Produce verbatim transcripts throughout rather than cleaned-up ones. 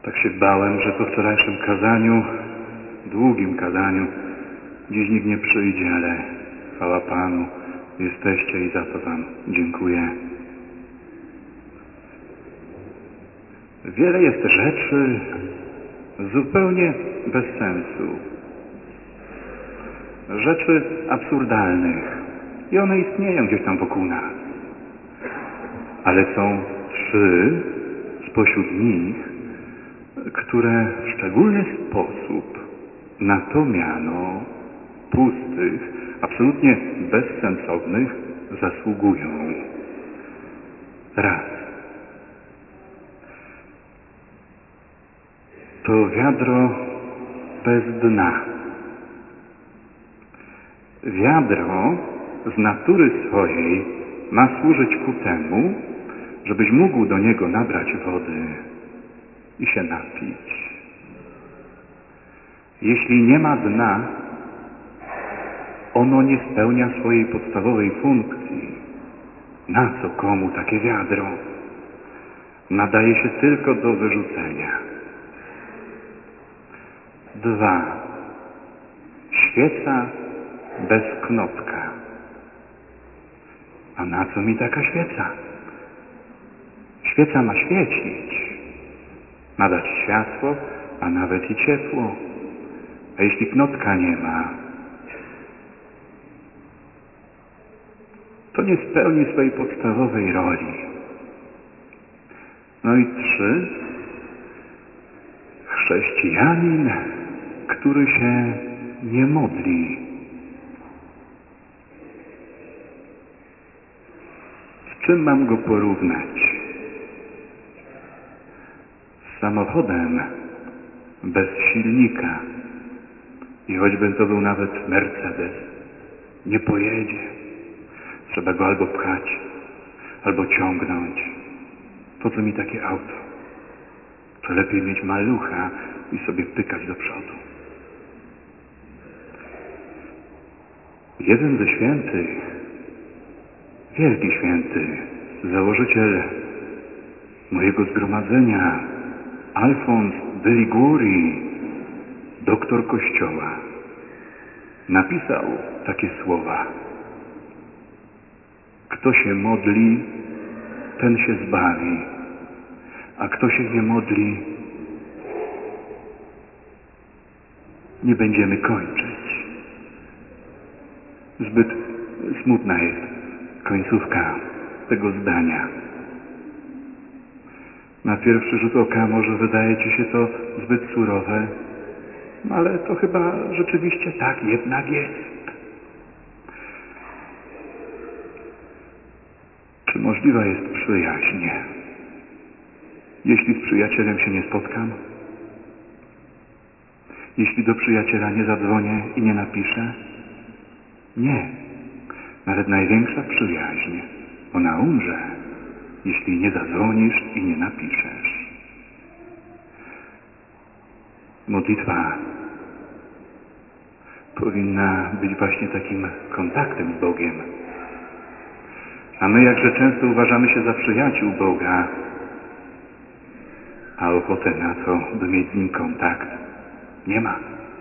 Tak się bałem, że po wczorajszym kazaniu, długim kazaniu, dziś nikt nie przyjdzie, ale chwała Panu, jesteście i za to Wam dziękuję. Wiele jest rzeczy zupełnie bez sensu. Rzeczy absurdalnych. I one istnieją gdzieś tam wokół nas. Ale są trzy spośród nich, które w szczególny sposób na to miano pustych, absolutnie bezsensownych zasługują. Raz. To wiadro bez dna. Wiadro z natury swojej ma służyć ku temu, żebyś mógł do niego nabrać wody i się napić. Jeśli nie ma dna, ono nie spełnia swojej podstawowej funkcji. Na co komu takie wiadro? Nadaje się tylko do wyrzucenia. Dwa. Świeca bez knopka. A na co mi taka świeca? Świeca ma świecić, ma dać światło, a nawet i ciepło. A jeśli knotka nie ma, to nie spełni swojej podstawowej roli. No i trzy. Chrześcijanin, który się nie modli. Z czym mam go porównać? Z samochodem bez silnika. I choćby to był nawet Mercedes, nie pojedzie. Trzeba go albo pchać, albo ciągnąć. Po co mi takie auto? To lepiej mieć malucha i sobie pykać do przodu. Jeden ze świętych, wielki święty, założyciel mojego zgromadzenia, Alfons de Liguori, doktor Kościoła, napisał takie słowa: kto się modli, ten się zbawi, a kto się nie modli, nie będziemy kończyć. Zbyt smutna jest końcówka tego zdania. Na pierwszy rzut oka może wydaje ci się to zbyt surowe, no ale to chyba rzeczywiście tak jednak jest. Czy możliwa jest przyjaźń, jeśli z przyjacielem się nie spotkam? Jeśli do przyjaciela nie zadzwonię i nie napiszę? Nie. Nawet największa przyjaźń, ona umrze, jeśli nie zadzwonisz i nie napiszesz. Modlitwa powinna być właśnie takim kontaktem z Bogiem. A my jakże często uważamy się za przyjaciół Boga, a ochotę na to, by mieć z Nim kontakt, nie ma.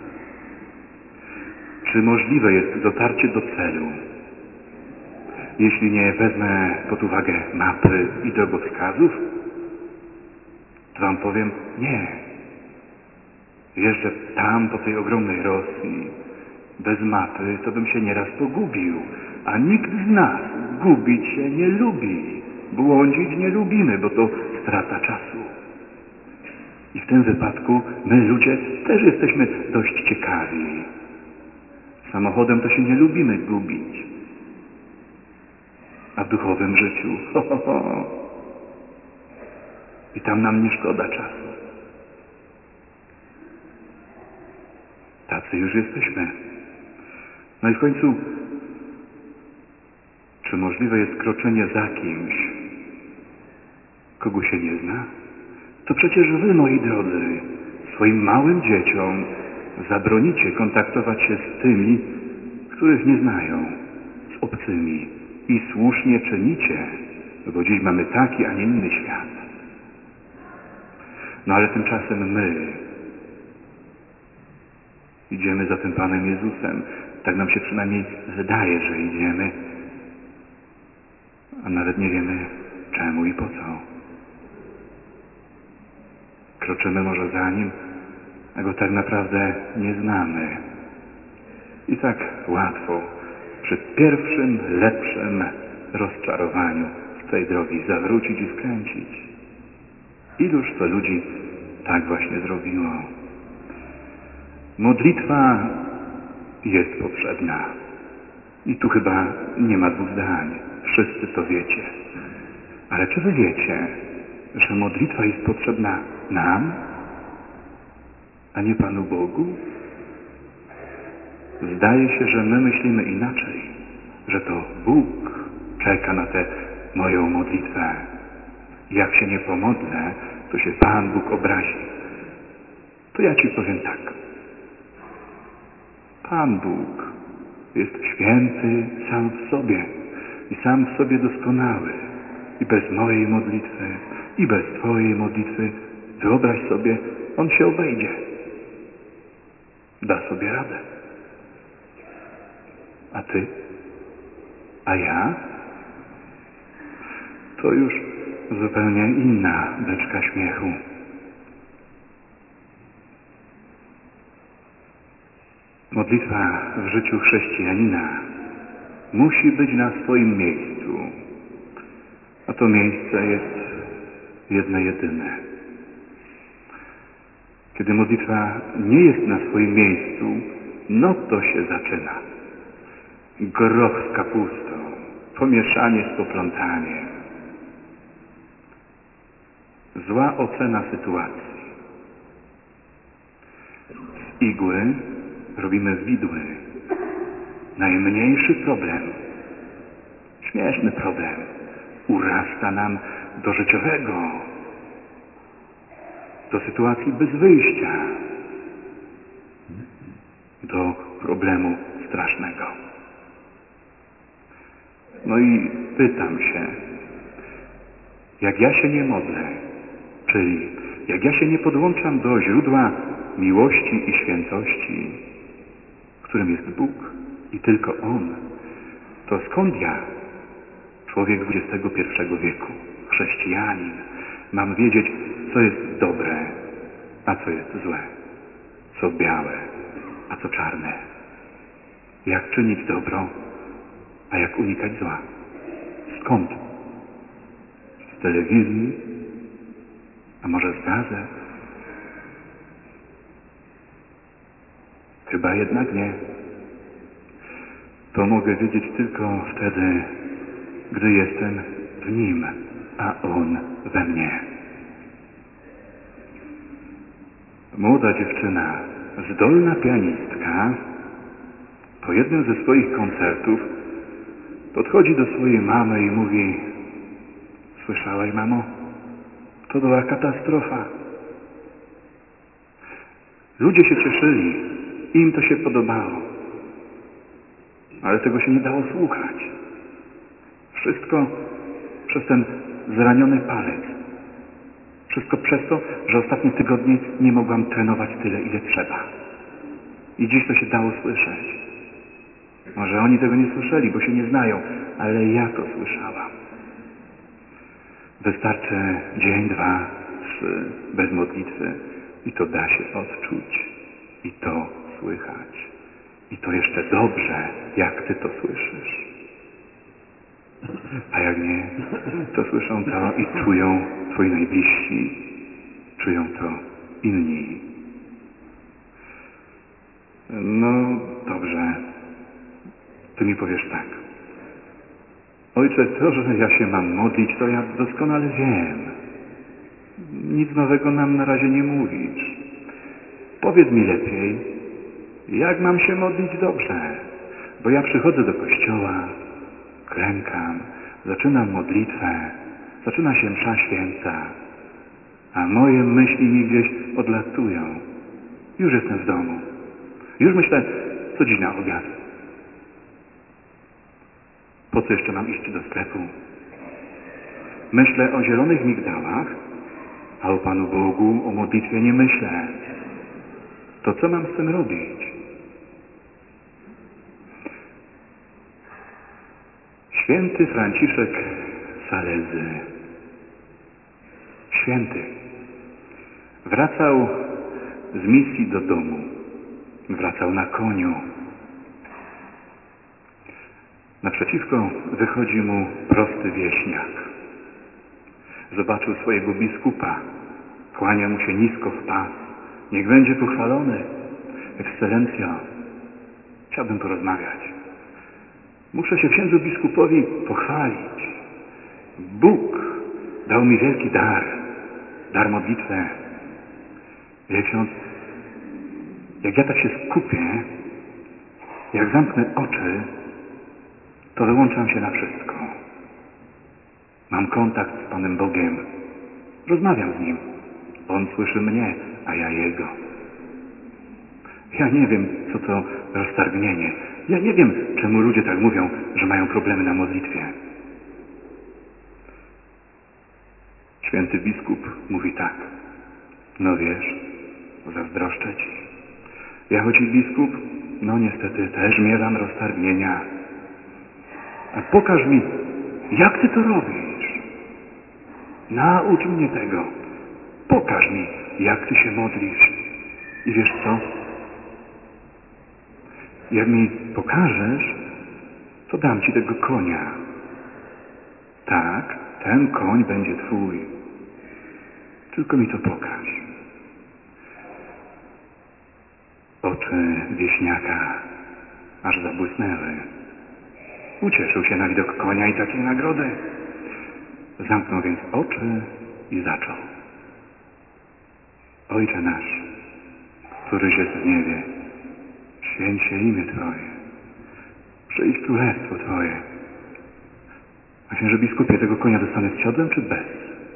Czy możliwe jest dotarcie do celu, jeśli nie wezmę pod uwagę mapy i drogowskazów? To wam powiem, nie. Jeżdżę tam po tej ogromnej Rosji. Bez mapy to bym się nieraz pogubił, a nikt z nas gubić się nie lubi. Błądzić nie lubimy, bo to strata czasu. I w tym wypadku my ludzie też jesteśmy dość ciekawi. Samochodem to się nie lubimy gubić. A w duchowym życiu, ho, ho, ho. I tam nam nie szkoda czasu. Tacy już jesteśmy. No i w końcu, czy możliwe jest kroczenie za kimś, kogo się nie zna? To przecież wy, moi drodzy, swoim małym dzieciom zabronicie kontaktować się z tymi, których nie znają, z obcymi. I słusznie czynicie, bo dziś mamy taki, a nie inny świat. No ale tymczasem my idziemy za tym Panem Jezusem. Tak nam się przynajmniej wydaje, że idziemy, a nawet nie wiemy czemu i po co. Kroczymy może za Nim, a Go tak naprawdę nie znamy. I tak łatwo przy pierwszym, lepszym rozczarowaniu z tej drogi zawrócić i skręcić. Iluż to ludzi tak właśnie zrobiło. Modlitwa jest potrzebna. I tu chyba nie ma dwóch zdań. Wszyscy to wiecie. Ale czy wy wiecie, że modlitwa jest potrzebna nam, a nie Panu Bogu? Zdaje się, że my myślimy inaczej, że to Bóg czeka na tę moją modlitwę. Jak się nie pomodlę, to się Pan Bóg obrazi. To ja ci powiem tak. Pan Bóg jest święty sam w sobie i sam w sobie doskonały. I bez mojej modlitwy, i bez twojej modlitwy, wyobraź sobie, On się obejdzie. Da sobie radę. A ty? A ja? To już zupełnie inna beczka śmiechu. Modlitwa w życiu chrześcijanina musi być na swoim miejscu. A to miejsce jest jedno jedyne. Kiedy modlitwa nie jest na swoim miejscu, no to się zaczyna. Groch z kapustą, pomieszanie z poplątaniem. Zła ocena sytuacji. Z igły robimy widły. Najmniejszy problem, śmieszny problem, urasta nam do życiowego, do sytuacji bez wyjścia, do problemu strasznego. No i pytam się, jak ja się nie modlę, czyli jak ja się nie podłączam do źródła miłości i świętości, którym jest Bóg i tylko On, to skąd ja, człowiek dwudziestego pierwszego wieku, chrześcijanin, mam wiedzieć, co jest dobre, a co jest złe, co białe, a co czarne, jak czynić dobro, a jak unikać zła? Skąd? Z telewizji? A może z gazet? Chyba jednak nie. To mogę wiedzieć tylko wtedy, gdy jestem w Nim, a On we mnie. Młoda dziewczyna, zdolna pianistka, po jednym ze swoich koncertów podchodzi do swojej mamy i mówi: słyszałaś, mamo? To była katastrofa. Ludzie się cieszyli, im to się podobało, ale tego się nie dało słuchać. Wszystko przez ten zraniony palec. Wszystko przez to, że ostatnie tygodnie nie mogłam trenować tyle, ile trzeba. I dziś to się dało słyszeć. Może oni tego nie słyszeli, bo się nie znają, ale ja to słyszałam. Wystarczy dzień, dwa, trzy bez modlitwy i to da się odczuć. I to słychać. I to jeszcze dobrze, jak ty to słyszysz. A jak nie, to słyszą to i czują twoi najbliżsi. Czują to inni. No dobrze. Ty mi powiesz tak. Ojcze, to, że ja się mam modlić, to ja doskonale wiem. Nic nowego nam na razie nie mówisz. Powiedz mi lepiej, jak mam się modlić dobrze? Bo ja przychodzę do kościoła, klękam, zaczynam modlitwę, zaczyna się msza święta, a moje myśli mi gdzieś odlatują. Już jestem w domu. Już myślę, co dziś na obiad. Po co jeszcze mam iść do sklepu? Myślę o zielonych migdałach, a o Panu Bogu, o modlitwie nie myślę. To co mam z tym robić? Święty Franciszek Salezy, święty, wracał z misji do domu. Wracał na koniu. Naprzeciwko wychodzi mu prosty wieśniak. Zobaczył swojego biskupa. Kłania mu się nisko w pas. Niech będzie pochwalony. Ekscelencjo, chciałbym porozmawiać. Muszę się księdzu biskupowi pochwalić. Bóg dał mi wielki dar. Dar modlitwę. Wie ksiądz, jak ja tak się skupię, jak zamknę oczy, to wyłączam się na wszystko. Mam kontakt z Panem Bogiem. Rozmawiam z Nim. On słyszy mnie, a ja Jego. Ja nie wiem, co to roztargnienie. Ja nie wiem, czemu ludzie tak mówią, że mają problemy na modlitwie. Święty biskup mówi tak. No wiesz, zazdroszczę ci. Ja choć i biskup, no niestety też miewam roztargnienia. A pokaż mi, jak ty to robisz. Naucz mnie tego. Pokaż mi, jak ty się modlisz. I wiesz co? Jak mi pokażesz, to dam ci tego konia. Tak, ten koń będzie twój. Tylko mi to pokaż. Oczy wieśniaka aż zabłysnęły. Ucieszył się na widok konia i takiej nagrody. Zamknął więc oczy i zaczął. Ojcze nasz, któryś jest w niebie, święć się imię Twoje. Przyjdź królestwo Twoje. A księże biskupie, tego konia dostanę z siodłem czy bez?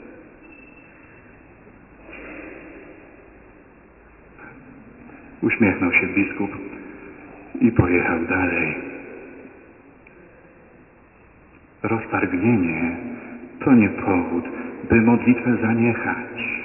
Uśmiechnął się biskup i pojechał dalej. Roztargnienie to nie powód, by modlitwę zaniechać.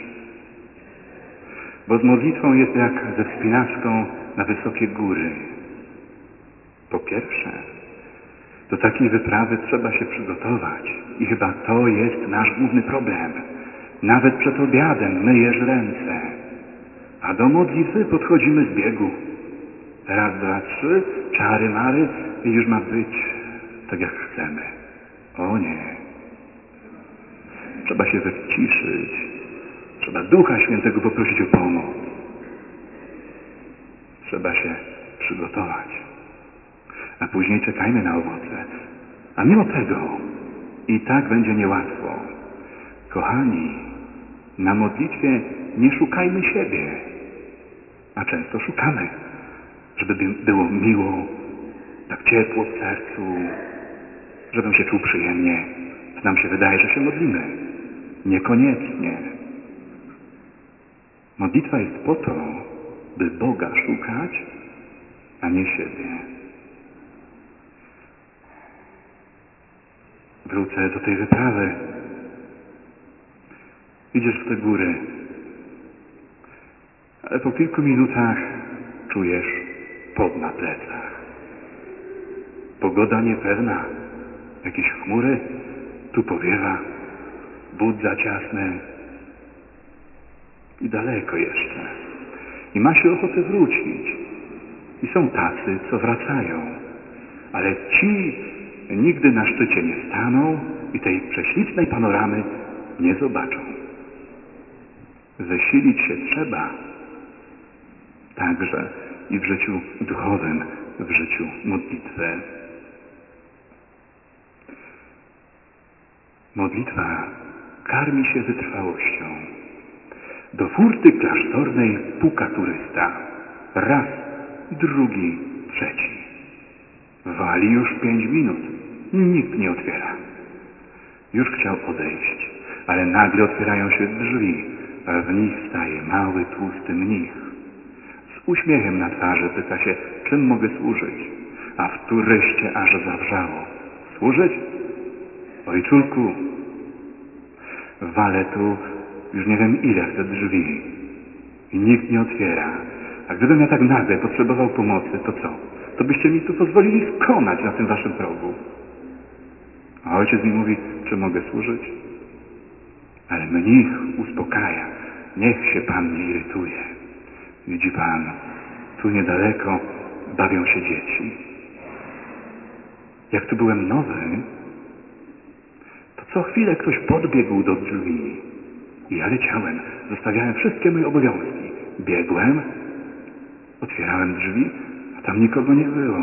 Bo z modlitwą jest jak ze wspinaczką na wysokie góry. Po pierwsze, do takiej wyprawy trzeba się przygotować. I chyba to jest nasz główny problem. Nawet przed obiadem myjesz ręce. A do modlitwy podchodzimy z biegu. Raz, dwa, trzy, czary, mary i już ma być tak jak chcemy. O nie. Trzeba się wyciszyć. Trzeba Ducha Świętego poprosić o pomoc. Trzeba się przygotować. A później czekajmy na owoce. A mimo tego i tak będzie niełatwo. Kochani, na modlitwie nie szukajmy siebie. A często szukamy, żeby było miło, tak ciepło w sercu, żebym się czuł przyjemnie. To nam się wydaje, że się modlimy. Niekoniecznie. Modlitwa jest po to, by Boga szukać, a nie siebie. Wrócę do tej wyprawy. Idziesz w te góry, ale po kilku minutach czujesz pot na plecach. Pogoda niepewna, jakieś chmury, tu powiewa, but za ciasny i daleko jeszcze. I ma się ochotę wrócić. I są tacy, co wracają. Ale ci nigdy na szczycie nie staną i tej prześlicznej panoramy nie zobaczą. Wysilić się trzeba także i w życiu duchowym, w życiu modlitwy. Modlitwa karmi się wytrwałością. Do furty klasztornej puka turysta. Raz, drugi, trzeci. Wali już pięć minut. Nikt nie otwiera. Już chciał odejść, ale nagle otwierają się drzwi, a w nich staje mały, tłusty mnich. Z uśmiechem na twarzy pyta się, czym mogę służyć, a w turyście aż zawrzało. Służyć? Ojczulku, walę tu Już nie wiem ile w te drzwi. I nikt nie otwiera. A gdybym ja tak nagle potrzebował pomocy, to co? To byście mi tu pozwolili skonać na tym waszym progu. A ojciec mi mówi, czy mogę służyć? Ale mnich uspokaja. Niech się pan nie irytuje. Widzi pan, tu niedaleko bawią się dzieci. Jak tu byłem nowy, to co chwilę ktoś podbiegł do drzwi. I ja leciałem, zostawiałem wszystkie moje obowiązki. Biegłem, otwierałem drzwi, a tam nikogo nie było.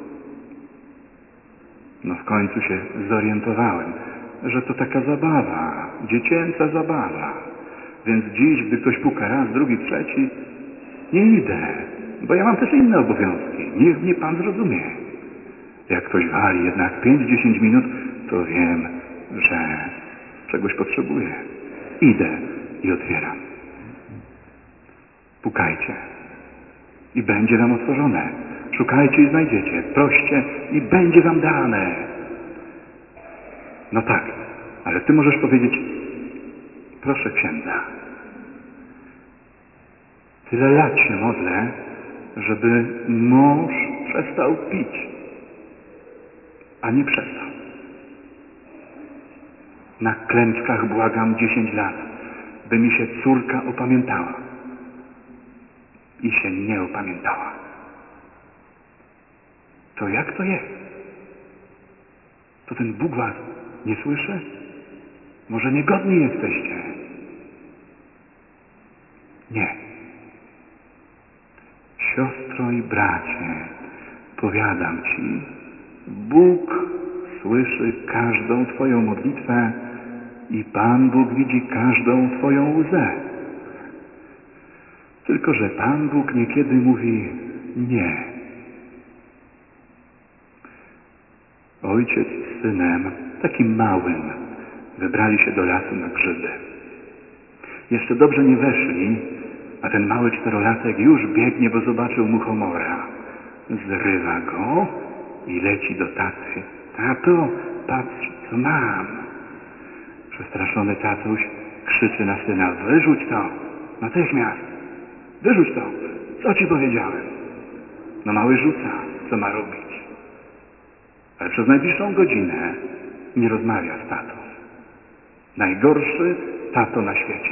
No w końcu się zorientowałem, że to taka zabawa, dziecięca zabawa. Więc dziś, gdy ktoś puka raz, drugi, trzeci, nie idę, bo ja mam też inne obowiązki. Niech mnie pan zrozumie. Jak ktoś wali jednak pięć dziesięć minut, to wiem, że czegoś potrzebuję. Idę i otwieram. Pukajcie i będzie wam otworzone. Szukajcie i znajdziecie. Proście i będzie wam dane. No tak, ale ty możesz powiedzieć, proszę księdza, tyle lat się modlę, żeby mąż przestał pić, a nie przestał. Na klęczkach błagam dziesięć lat, by mi się córka opamiętała. I się nie opamiętała. To jak to jest? To ten Bóg was nie słyszy? Może niegodni jesteście? Nie. Siostro i bracie, powiadam ci, Bóg słyszy każdą twoją modlitwę i Pan Bóg widzi każdą twoją łzę. Tylko że Pan Bóg niekiedy mówi nie. Ojciec z synem, takim małym, wybrali się do lasu na grzyby. Jeszcze dobrze nie weszli, a ten mały czterolatek już biegnie, bo zobaczył muchomora. Zrywa go i leci do taty. Tato, patrz, co mam. Przestraszony tatuś krzyczy na syna, wyrzuć to, natychmiast, wyrzuć to, co ci powiedziałem. No mały rzuca, co ma robić. Ale przez najbliższą godzinę nie rozmawia z tatą. Najgorszy tato na świecie.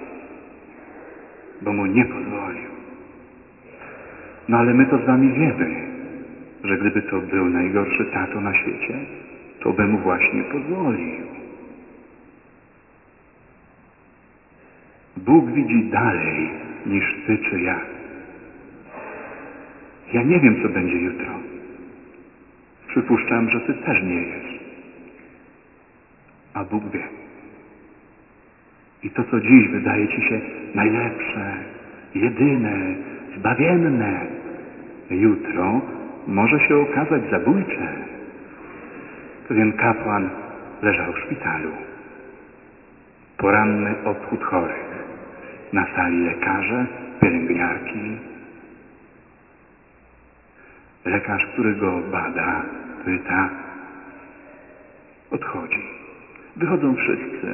Bo mu nie pozwolił. No ale my to z wami wiemy, że gdyby to był najgorszy tato na świecie, to by mu właśnie pozwolił. Bóg widzi dalej niż ty czy ja. Ja nie wiem, co będzie jutro. Przypuszczam, że ty też nie wiesz. A Bóg wie. I to, co dziś wydaje ci się najlepsze, jedyne, zbawienne, jutro może się okazać zabójcze. Pewien kapłan leżał w szpitalu. Poranny obchód chorych. Na sali lekarze, pielęgniarki. Lekarz, który go bada, pyta, odchodzi. Wychodzą wszyscy.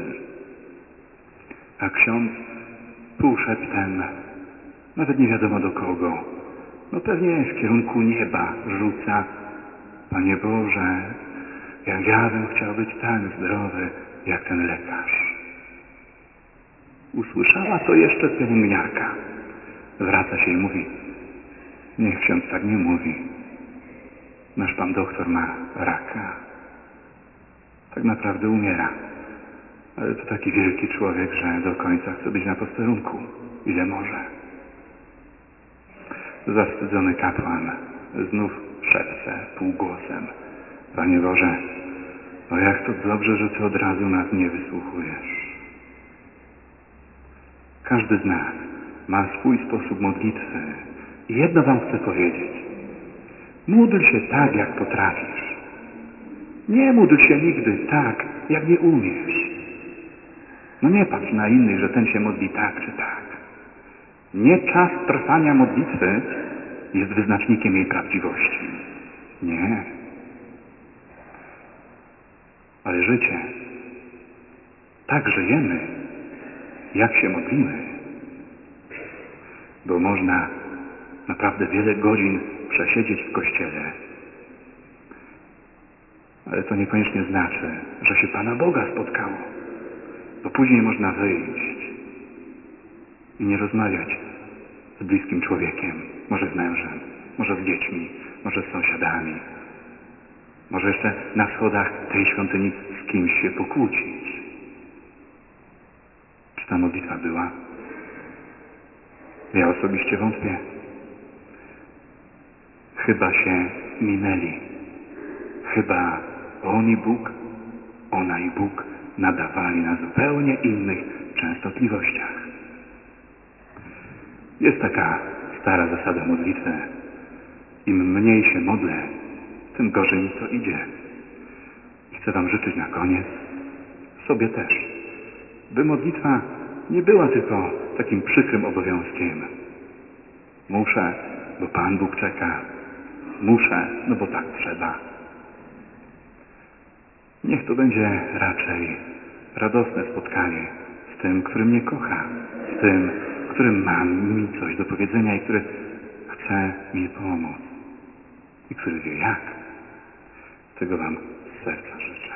A ksiądz półszeptem, nawet nie wiadomo do kogo, no pewnie w kierunku nieba rzuca, Panie Boże, jak ja bym chciał być tak zdrowy, jak ten lekarz. Usłyszała to jeszcze pielęgniarka. Wraca się i mówi, niech ksiądz tak nie mówi. Nasz pan doktor ma raka. Tak naprawdę umiera. Ale to taki wielki człowiek, że do końca chce być na posterunku. Ile może. Zawstydzony kapłan znów szepce półgłosem. Panie Boże, o jak to dobrze, że Ty od razu nas nie wysłuchujesz. Każdy z nas ma swój sposób modlitwy. I jedno wam chcę powiedzieć. Módl się tak, jak potrafisz. Nie módl się nigdy tak, jak nie umiesz. No nie patrz na innych, że ten się modli tak czy tak. Nie czas trwania modlitwy jest wyznacznikiem jej prawdziwości. Nie. Ale życie. Tak żyjemy, jak się modlimy. Bo można naprawdę wiele godzin przesiedzieć w kościele, ale to niekoniecznie znaczy, że się Pana Boga spotkało. Bo później można wyjść i nie rozmawiać z bliskim człowiekiem, może z mężem, może z dziećmi, może z sąsiadami, może jeszcze na schodach tej świątyni z kimś się pokłócić. Czy ta modlitwa była? Ja osobiście wątpię. Chyba się minęli. Chyba on i Bóg, ona i Bóg nadawali na zupełnie innych częstotliwościach. Jest taka stara zasada modlitwy. Im mniej się modlę, tym gorzej mi to idzie. I chcę Wam życzyć na koniec, sobie też, by modlitwa nie była tylko takim przykrym obowiązkiem. Muszę, bo Pan Bóg czeka. Muszę, no bo tak trzeba. Niech to będzie raczej radosne spotkanie z tym, który mnie kocha, z tym, którym ma mi coś do powiedzenia i który chce mi pomóc i który wie jak. Tego Wam z serca życzę.